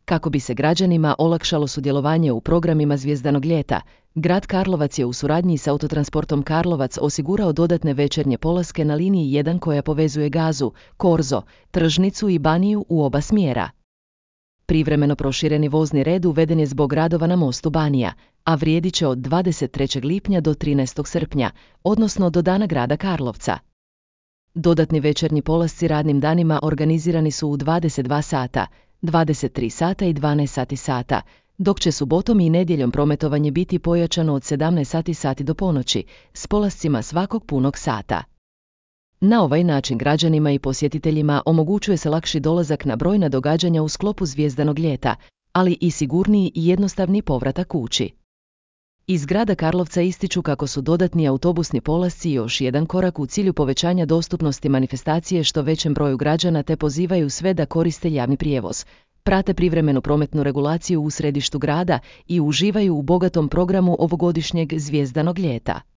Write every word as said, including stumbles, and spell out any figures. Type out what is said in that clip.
Kako bi se građanima olakšalo sudjelovanje u programima Zvjezdanog ljeta, grad Karlovac je u suradnji s Autotransportom Karlovac osigurao dodatne večernje polaske na liniji jedan koja povezuje Gazu, Korzo, Tržnicu i Baniju u oba smjera. Privremeno prošireni vozni red uveden je zbog radova na mostu Banija, a vrijedit će od dvadeset trećeg lipnja do trinaestog srpnja, odnosno do Dana grada Karlovca. Dodatni večernji polasci radnim danima organizirani su u dvadeset dva sata, dvadeset tri sata i dvanaest sati sata, dok će subotom i nedjeljom prometovanje biti pojačano od sedamnaest sati sati do ponoći, s polascima svakog punog sata. Na ovaj način građanima i posjetiteljima omogućuje se lakši dolazak na brojna događanja u sklopu Zvjezdanog ljeta, ali i sigurniji i jednostavni povratak kući. Iz grada Karlovca ističu kako su dodatni autobusni polasci još jedan korak u cilju povećanja dostupnosti manifestacije što većem broju građana te pozivaju sve da koriste javni prijevoz, prate privremenu prometnu regulaciju u središtu grada i uživaju u bogatom programu ovogodišnjeg Zvjezdanog ljeta.